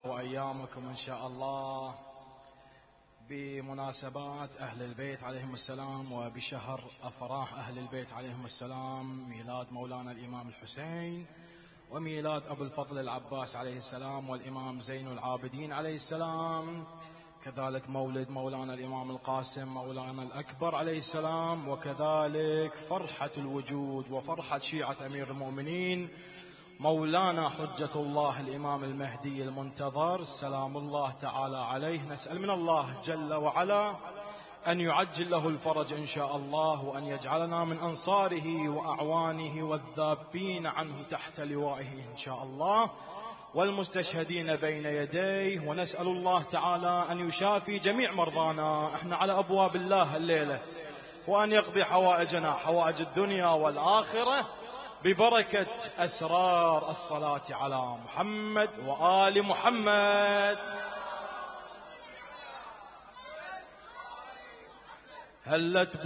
وأيامكم إن شاء الله بمناسبات أهل البيت عليهم السلام، وبشهر أفراح أهل البيت عليهم السلام، ميلاد مولانا الإمام الحسين، وميلاد أبو الفضل العباس عليه السلام، والإمام زين العابدين عليه السلام، كذلك مولد مولانا الإمام القاسم مولانا الأكبر عليه السلام، وكذلك فرحة الوجود وفرحة شيعة أمير المؤمنين مولانا حجة الله الإمام المهدي المنتظر سلام الله تعالى عليه. نسأل من الله جل وعلا أن يعجل له الفرج إن شاء الله، وأن يجعلنا من أنصاره وأعوانه والذابين عنه تحت لوائه إن شاء الله، والمستشهدين بين يديه. ونسأل الله تعالى أن يشافي جميع مرضانا، احنا على أبواب الله الليلة، وأن يقضي حوائجنا حوائج الدنيا والآخرة ببركة أسرار الصلاة على محمد وآل محمد. هلت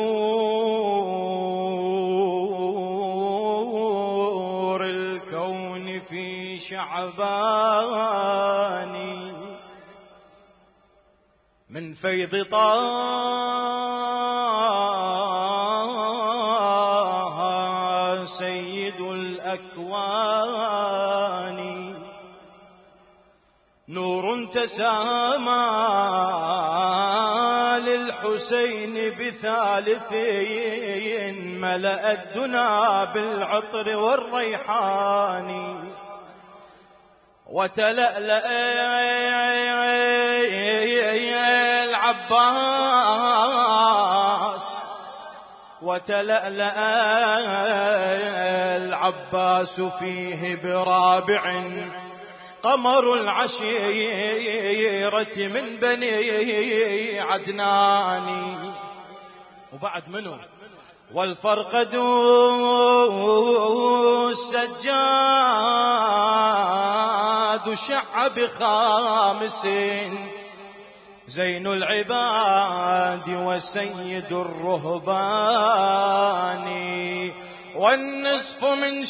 بدور الكون في شعبان من فيض طه سيد الأكوان، نور تسامى للحسين بثالث ملأ الدنا بالعطر والريحان، وتلألأ العباس العباس فيه برابع قمر العشيرة من بني عدنان. وبعد منه والفرقد السجاد شع بخامس زين العباد وسيد الرهبان، والنصف من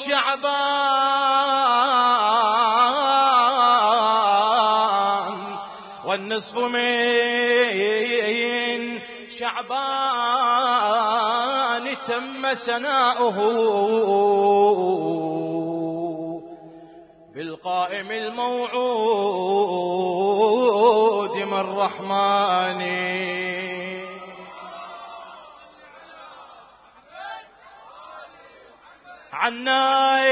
شعبان والنصف من شعبان تم سناؤه بالقائم الموعود من رحمن. عنا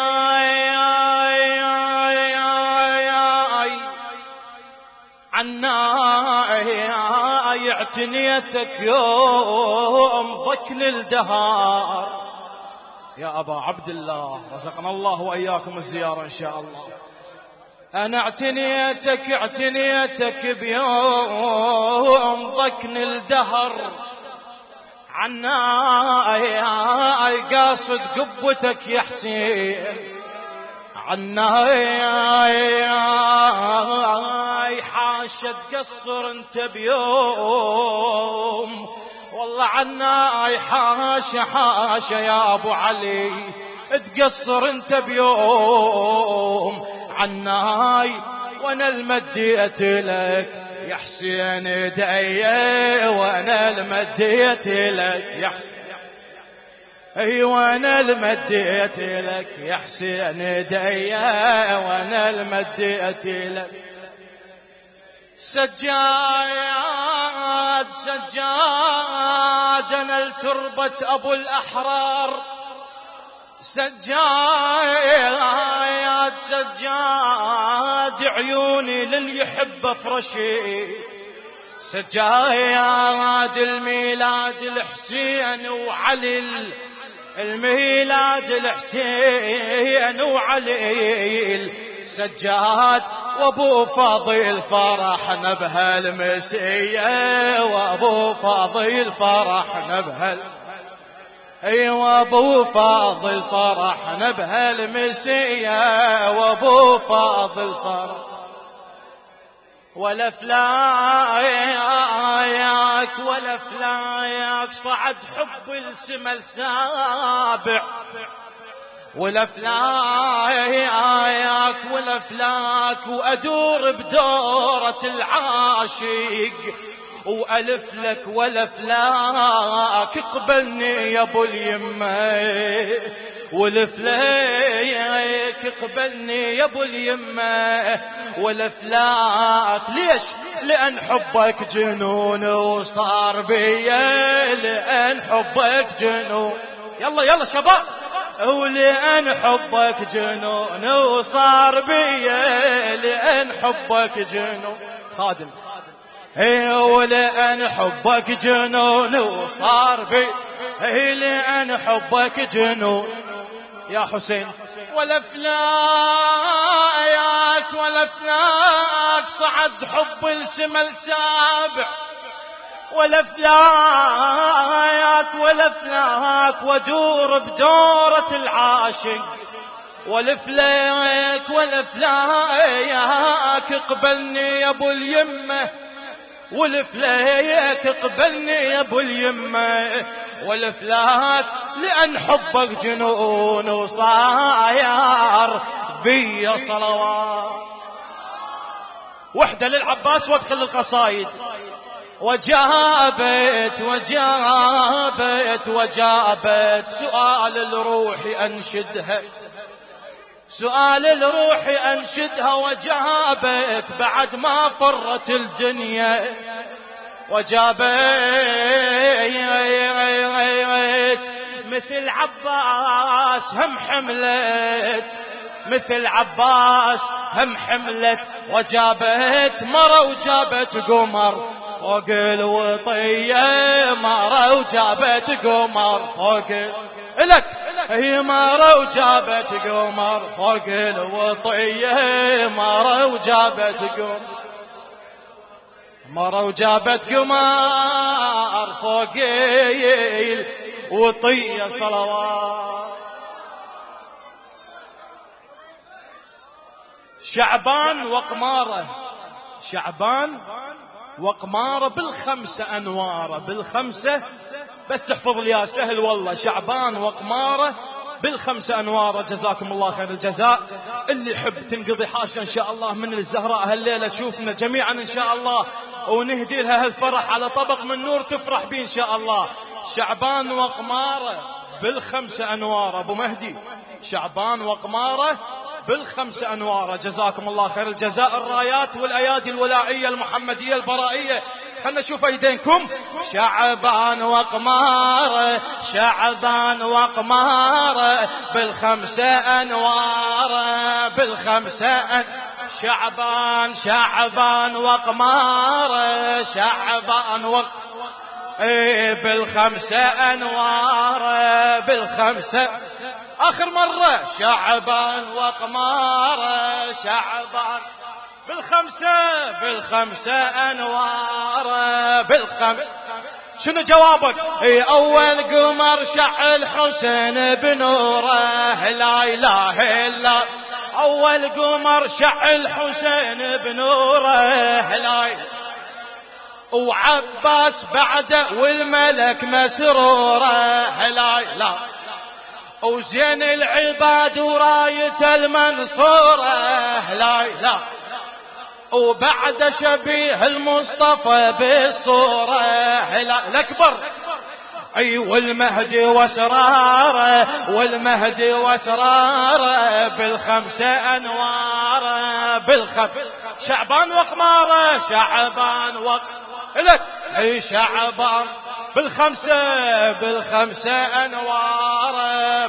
اعتنيتك يوم ضكن الدهار يا أبا عبد الله، رزقنا الله وإياكم الزيارة إن شاء الله. أنا اعتنيتك بيوم ضكن الدهر، عنا قاصد قبتك يا حسين، عنا حاشا تقصر انت بيوم، والله عنا حاشا يا ابو علي تقصر انت بيوم، عناي وانا المديت لك يا حسين ايدي، وانا المديت لك يا حسين، وانا المديت لك يا حسين ايدي، وانا المديت لك. سجاد انا التربة ابو الاحرار، سجاد عيوني للي يحب افرشي، سجاد الميلاد الحسين وعلي، الميلاد الحسين وعلي، سجاد وابو فاضل فرحنا بهالمسيه، وابو فاضل فرحنا وابو فاضل فرحنا بهالمسيه، وابو فاضل فرح ولا فلاياك صعد حب السما السابع، والافلاك والافلاك وادور بدورة العاشق والف لك والافلاك اقبلني يا ابو اليمه والفليك اقبلني يا ابو اليمه والافلاك. ليش؟ لان حبك جنون وصار بيا، لان حبك جنون. يلا يلا شباب. ولأن حبك جنون وصار بيا، لأن حبك جنون. خادم. ولأن حبك جنون وصار بي، لأن حبك جنون يا حسين. والافلاك والافلاك صعد حب السما السابع، والافلاك والافلاك ودور بدورة العاشق والافلاك والافلاك اقبلني يا ابو اليمه والفلاك اقبلني يا ابو اليمه والفلاك. لان حبك جنون وصاير بي صلوات. وحده للعباس وادخل القصايد. وجابت وجابت وجابت سؤال الروح أنشدها، سؤال الروح أنشدها. وجابت بعد ما فرت الدنيا، وجابت مثل عباس هم حملت، مثل عباس هم حملت. وجابت مرة وجابت قمر فوق الوطية، مرة وجابت قمر فوق لك. هي مرة وجابت قمر فوق الوطية، مرة وجابت قمر، مرة وجابت قمر فوق الوطية صلوات. شعبان وقمارة، شعبان وقمارة بالخمسة أنواره، بالخمسة بس تحفظ لي يا سهل والله. شعبان وقمارة بالخمسة أنواره. جزاكم الله خير الجزاء. اللي يحب تنقضي حاشا إن شاء الله من الزهراء هالليلة تشوفنا جميعا إن شاء الله، ونهدي لها هالفرح على طبق من نور تفرح به إن شاء الله. شعبان وقمارة بالخمسة أنواره. أبو مهدي شعبان وقمارة بالخمسة أنواره. جزاكم الله خير الجزاء. الرايات والأيادي الولائية المحمدية البرائية، خلنا نشوف أيدينكم. شعبان وقمارة، شعبان وقمارة بالخمسة أنواره، بالخمسة شعبان شعبان وقمارة، شعبان بالخمسة أنواره، بالخمسة. آخر مرة. شعبان وقمارة، شعبان بالخمسة، بالخمسة أنواره، بالخمسة. شنو جوابك؟ أول قمر شعل حسين بنوره، لا إله إلا. أول قمر شعل حسين بنوره، لا إله. وعباس بعده والملك مسروره، لا إله. وزين العباد وراية المنصورة، لا إله. وبعد شبيه المصطفى بالصورة، لا الأكبر. أي والمهدي واسراره، والمهدي واسراره بالخمسة أنواره، شعبان وقماره، شعبان لك. أي شعبان بالخمسة، بالخمسة أنواره،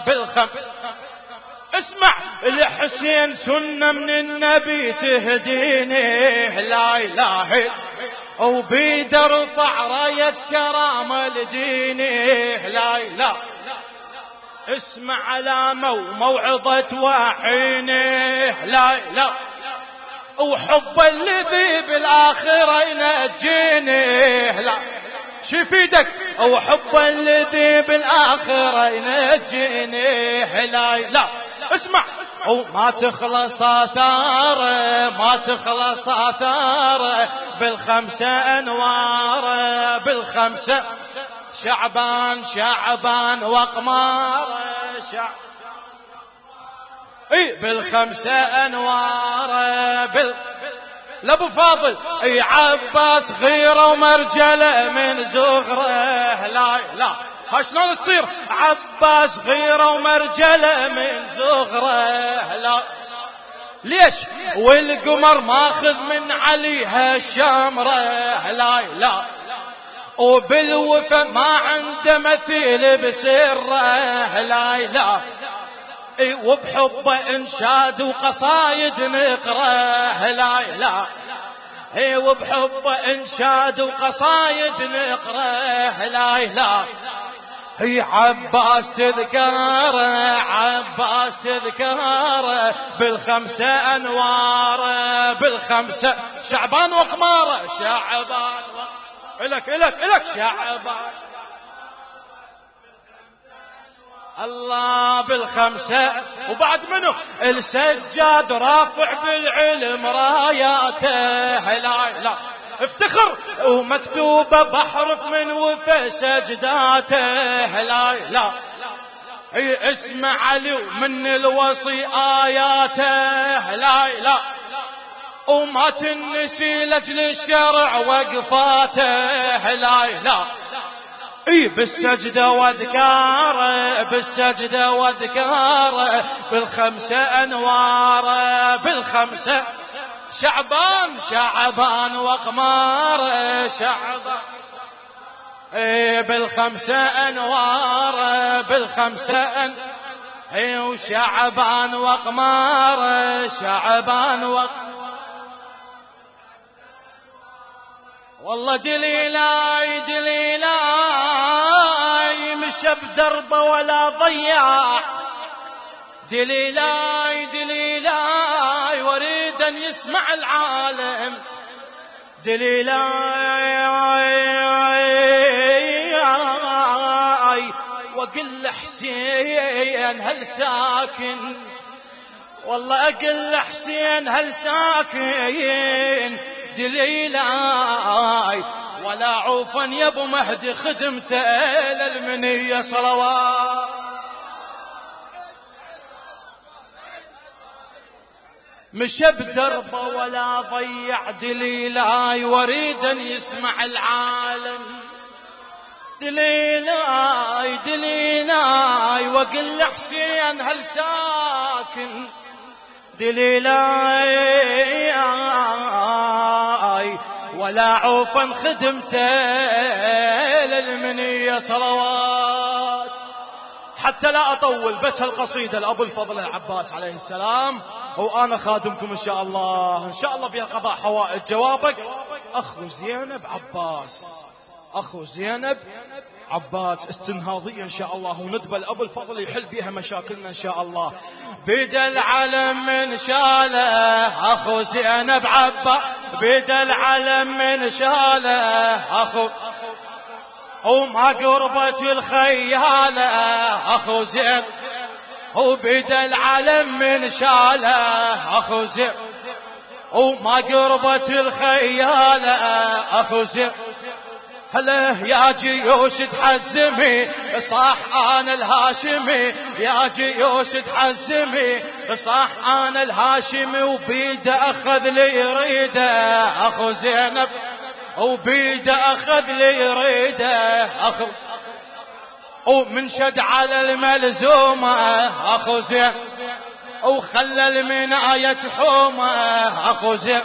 اسمع الحسين سنة من النبي تهديني، لا إله. وبيد ارفع راية كرامة لديني، لا إله. اسمع علامة وموعظة وعيني، لا إله. وحب الذي بالآخرة ينجيني، لا شفيدك. وحب الذي بالآخرة ينجيني، لا لا. اسمع. وما تخلص آثاره، ما تخلص آثاره بالخمسة أنواره، بالخمسة. شعبان شعبان وقماره، بالخمسة أنوار لابو فاضل عباس غيرة ومرجلة من زغره. لا ها شلون تصير عباس غيرة ومرجلة من زغره؟ لا ليش والقمر ماخذ من عليها الشمرة؟ لا وبالوفا ما عنده مثيل بسره. لا وبحبه انشاد وقصايد نقره. لا وبحبه انشاد وقصايد نقره. لا هي عباس تذكاره، عباس تذكاره بالخمسة أنواره، بالخمسة شعبان وقماره، شعبان إلك شعبان الله بالخمسة. وبعد منه السجاد رافع بالعلم راياته. لا افتخر ومكتوبة بحرف من وفا سجداته. لا اسمع علي من الوصي آياته. لا وما تنسي لأجل الشرع وقفاته. لا بالسجدة واذكاره، بالسجدة واذكاره بالخمسة أنواره، بالخمسة شعبان وقماره، شعبان بالخمسة أنواره، بالخمسة وشعبان وقماره، شعبان وقماره. والله دليلاي مشى بدربه ولا ضيع، دليلاي وريد ان يسمع العالم، دليلاي وقل له حسين هل ساكن، والله اقل له حسين هل ساكن، دليلاي ولا عوفا يا ابو مهدي خدمته للمنية صلوات. مشى بدربه ولا ضيع، دليلاي وريد ان يسمع العالم، دليلاي وقل له حسين هل ساكن، دليلاي ولا عوفا خدمته للمنية صلوات. حتى لا أطول بس هالقصيدة لأبو الفضل العباس عليه السلام، وأنا خادمكم إن شاء الله، إن شاء الله بها قضاء حوائج. جوابك أخو زينب عباس، أخو زينب عباس استنهاضية إن شاء الله، وندبة لأبو الفضل يحل بها مشاكلنا إن شاء الله. بدا العلم من شاله أخو زينب عباس، بدا العلم من شاله أخو، وما قربت الخيالة أخو زينب، وبدا العلم من شاله أخو زينب، وما قربت الخيالة أخو زينب. هلا يا جيوش تحزمي صح أنا الهاشمي، يا جيوش تحزمي صح أنا الهاشمي، وبيده أخذ لي يريده أخو زينب، وبيده أخذ لي يريده أخو، ومن شد على الملزومة أخو زينب، وخلى المناية حومة أخو زينب.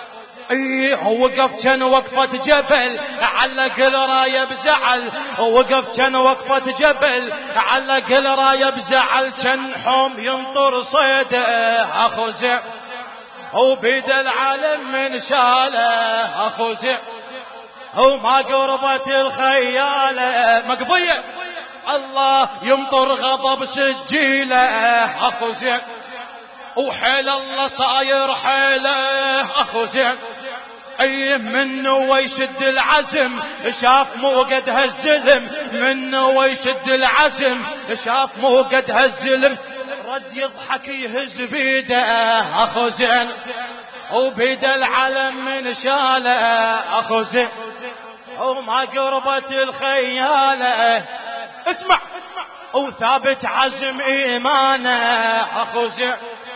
وقف كان وقفة جبل علق الراية بزعل، وقف كان وقفة جبل علق الراية بزعل، كان حوم ينطر صيده أخو زين، وبيد العالم من شاله أخو زين، وما قربت الخيالة مقضية الله يمطر غضب سجيله أخو زين، وحيل الله صاير حيله أخو زين. أي منه ويشد العزم شاف مو قد هالزلم، منه ويشد العزم شاف مو قد هالزلم، رد يضحك يهز بيده أخو زين، وبيد العلم من شاله أخو زين، وما قربت الخيالة. اسمع وثابت عزم إيمانه أخو زين،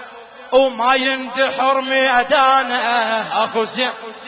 وما يندحر ميدانه أخو زين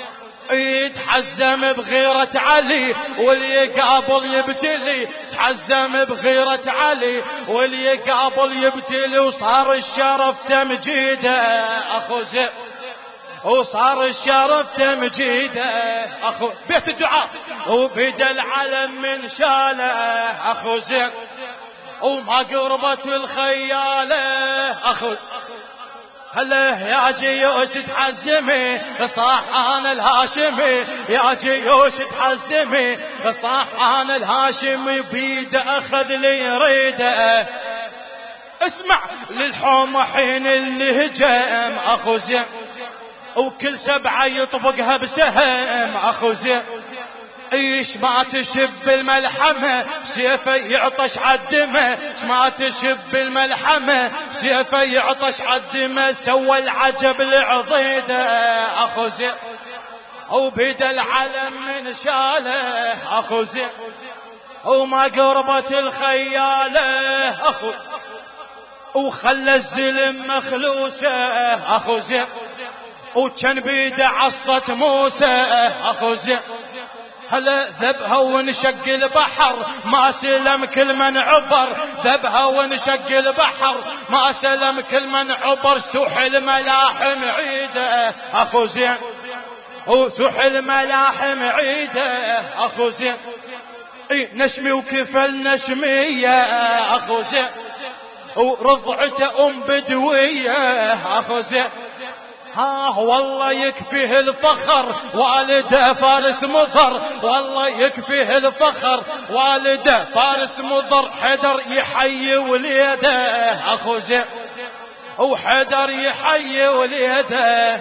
يتحزم بغيرة علي واللي قابل يبتلي، تحزم بغيرة علي واللي قابل يبتلي، وصار الشرف تمجيده أخو زين، وصار الشرف تمجيده أخو بيت الدعاء، وبدا العلم من شاله أخو زين، وما قربت الخياله أخو. هلا يا جيوش تحزمي صاحان الهاشمي، يا جيوش تحزمي صاحان الهاشمي، بيده أخذ لي يريده. اسمع للحوم حين اللي هجم أخو زين، وكل سبعة يطبقها بسهم أخو زين، ايش ما تشب الملحمة سيفه يعطش عالدمه، ايش ما تشب الملحمة سيفه يعطش عالدمه، سوى العجب العضيدة أخو زين، وبدا العلم من شاله أخو زين، وما قربت الخيالة أخو، وخلى الزلم مخلوسة أخو زين، وكان بيده عصة موسى أخو زين. هلا ذبها ونشق البحر ما سلم كل من عبر، ذبها ونشق البحر ما سلم كل من عبر، سوح الملاحم عيده أخو زين، وسوح الملاحم عيده أخو زين، نشمي وكفل نشمية أخو زين، ورضعته بدوية أخو زين. والله يكفيه الفخر والده فارس مضر، والله يكفيه الفخر والده فارس مضر، حدر يحيي وليده أخو زين، وحدر يحيي وليده،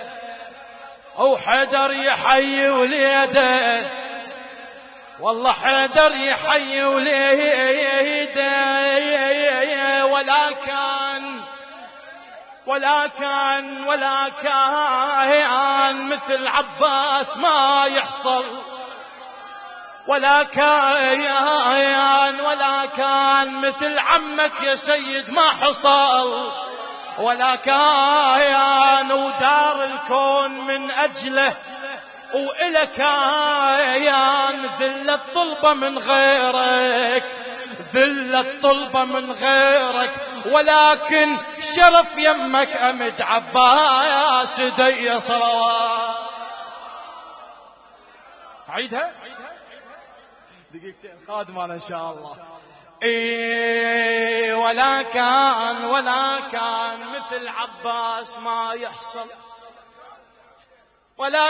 وحدر يحيي وليده، والله حدر يحيي وليده. ولا كان مثل عباس ما يحصل، ولا كان مثل عمك يا سيد ما حصل، ولا كان ودار الكون من أجله، وإلى كان ذل الطلبة من غيرك، ذل الطلبة من غيرك، ولكن شرف يمك أمد عباس دي صلوات. عيدها دقيقتين خادمة إن شاء الله. ولا كان مثل عباس ما يحصل، ولا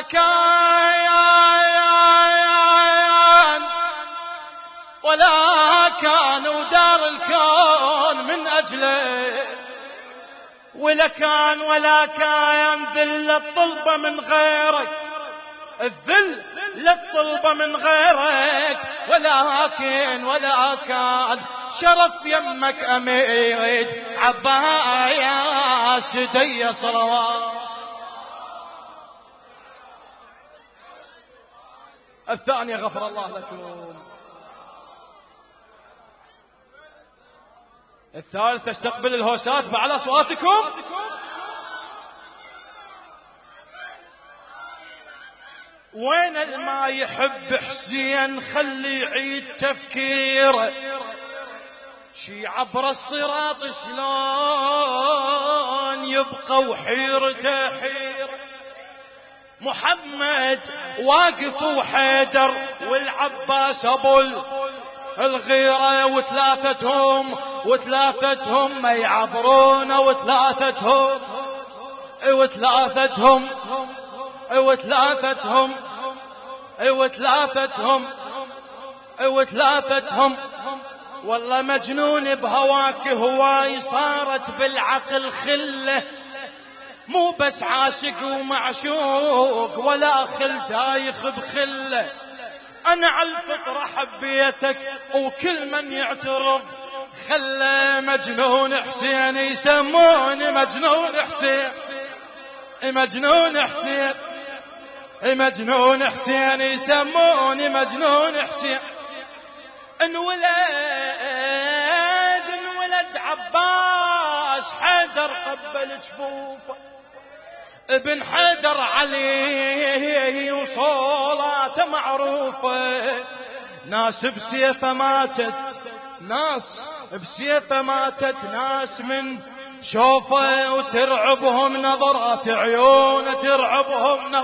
كان ودار الكون من أجله، ولا كان ذل الطلبة من غيرك، الذل للطلبة من غيرك، ولا كان شرف يمك أميد عباس دي صلوات. الثانية غفر الله لكم. الثالثة استقبل الهوسات بعد أصواتكم. وين الما يحب حسين خلي يعيد تفكيره، شي عبر الصراط شلون يبقى وحيرته حيرة، محمد واقف وحيدر والعباس أبو الغيرة، وثلاثتهم ما يعبرون، وثلاثتهم والله مجنون بهواك، هواي صارت بالعقل خله، مو بس عاشق ومعشوق ولا خل دايخ بخله. أنا على الفطرة حبيتك وكل من يعترض خلى مجنون حسين يسموني مجنون حسين، مجنون حسين يسموني مجنون حسين. انولد عباس عباس حيدر قبل جفوفه، ابن حيدر علي وصولاته معروفة، ناس بسيفه ماتت، ناس بسيفه ماتت، ناس من شوفه وترعبهم نظرات عيونه، ترعبهم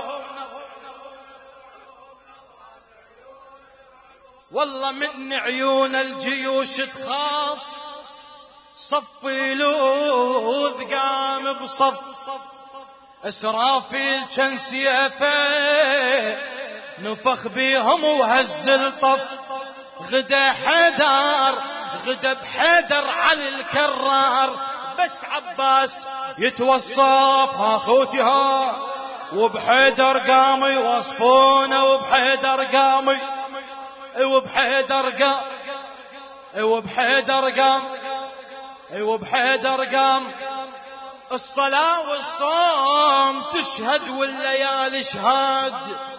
والله من عيون الجيوش تخاف، صف لوذ قام بصف، إسرافيل كان سيفه نفخ بيهم وهز الطف، غدا حيدر غدا بحيدر على الكرار، بس عباس يتوصف ها خوتي ها، وبحيدر قام يوصفونه، وبحيدر قام وبحيدر قام وبحيدر قام وبحيدر قام، الصلاة والصوم تشهد والليالي شهاد،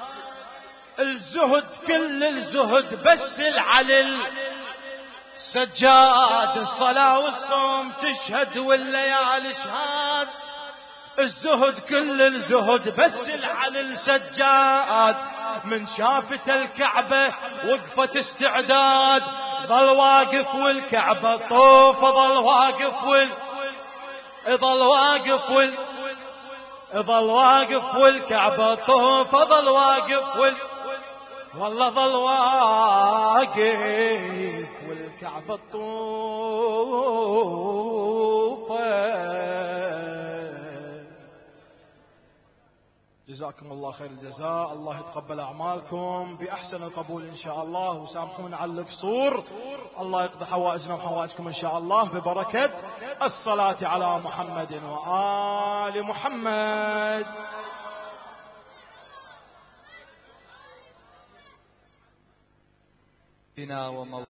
الزهد كل الزهد بس العلل سجاد، الصلاة والصوم تشهد والليالي شهاد، الزهد كل الزهد بس العلل سجاد، من شافت الكعبة وقفت استعداد، ظل واقف والكعبة طوف، ظل واقف ظل واقف والكعبة طوف، ظل واقف والله ظل واقف والكعبة طوف. جزاكم الله خير الجزاء، الله يتقبل أعمالكم بأحسن القبول إن شاء الله، وسامحونا على القصور، الله يقضي حوائجنا وحوائجكم إن شاء الله ببركة الصلاة على محمد وآل محمد. بنا